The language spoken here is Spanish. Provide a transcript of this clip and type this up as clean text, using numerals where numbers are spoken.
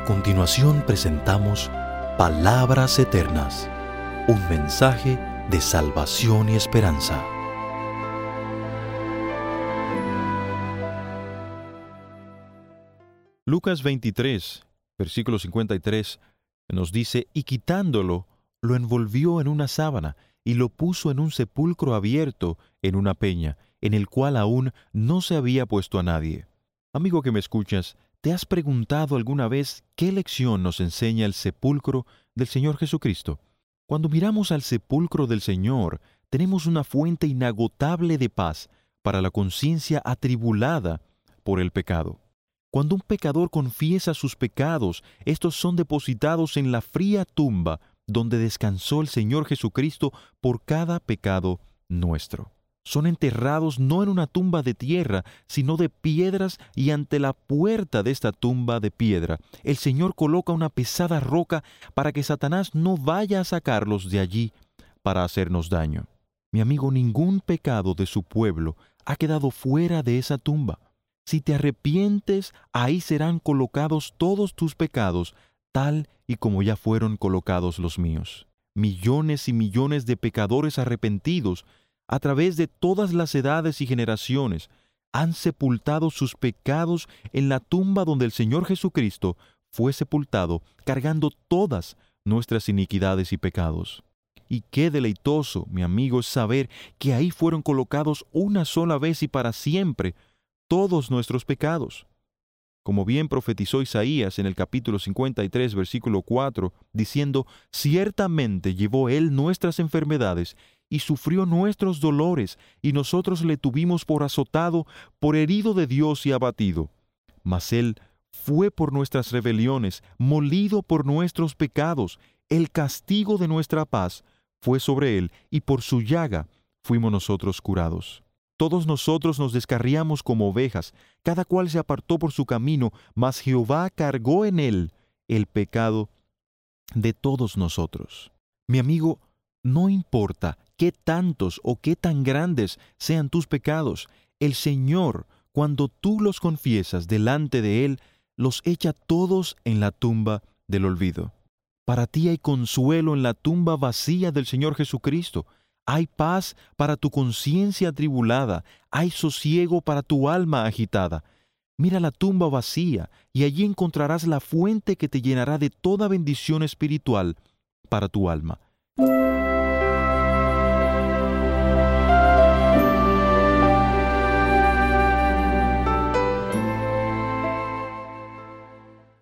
A continuación presentamos Palabras Eternas, un mensaje de salvación y esperanza. Lucas 23, versículo 53, nos dice: y quitándolo, lo envolvió en una sábana y lo puso en un sepulcro abierto en una peña, en el cual aún no se había puesto a nadie. Amigo que me escuchas, ¿te has preguntado alguna vez qué lección nos enseña el sepulcro del Señor Jesucristo? Cuando miramos al sepulcro del Señor, tenemos una fuente inagotable de paz para la conciencia atribulada por el pecado. Cuando un pecador confiesa sus pecados, estos son depositados en la fría tumba donde descansó el Señor Jesucristo por cada pecado nuestro. Son enterrados no en una tumba de tierra, sino de piedras, y ante la puerta de esta tumba de piedra, el Señor coloca una pesada roca para que Satanás no vaya a sacarlos de allí para hacernos daño. Mi amigo, ningún pecado de su pueblo ha quedado fuera de esa tumba. Si te arrepientes, ahí serán colocados todos tus pecados, tal y como ya fueron colocados los míos. Millones y millones de pecadores arrepentidos, a través de todas las edades y generaciones, han sepultado sus pecados en la tumba donde el Señor Jesucristo fue sepultado, cargando todas nuestras iniquidades y pecados. Y qué deleitoso, mi amigo, es saber que ahí fueron colocados una sola vez y para siempre todos nuestros pecados. Como bien profetizó Isaías en el capítulo 53, versículo 4, diciendo: ciertamente llevó Él nuestras enfermedades y sufrió nuestros dolores, y nosotros le tuvimos por azotado, por herido de Dios y abatido. Mas Él fue por nuestras rebeliones, molido por nuestros pecados. El castigo de nuestra paz fue sobre Él, y por su llaga fuimos nosotros curados. Todos nosotros nos descarriamos como ovejas, cada cual se apartó por su camino, mas Jehová cargó en Él el pecado de todos nosotros. Mi amigo, no importa qué tantos o qué tan grandes sean tus pecados, el Señor, cuando tú los confiesas delante de Él, los echa todos en la tumba del olvido. Para ti hay consuelo en la tumba vacía del Señor Jesucristo. Hay paz para tu conciencia atribulada, hay sosiego para tu alma agitada. Mira la tumba vacía, y allí encontrarás la fuente que te llenará de toda bendición espiritual para tu alma.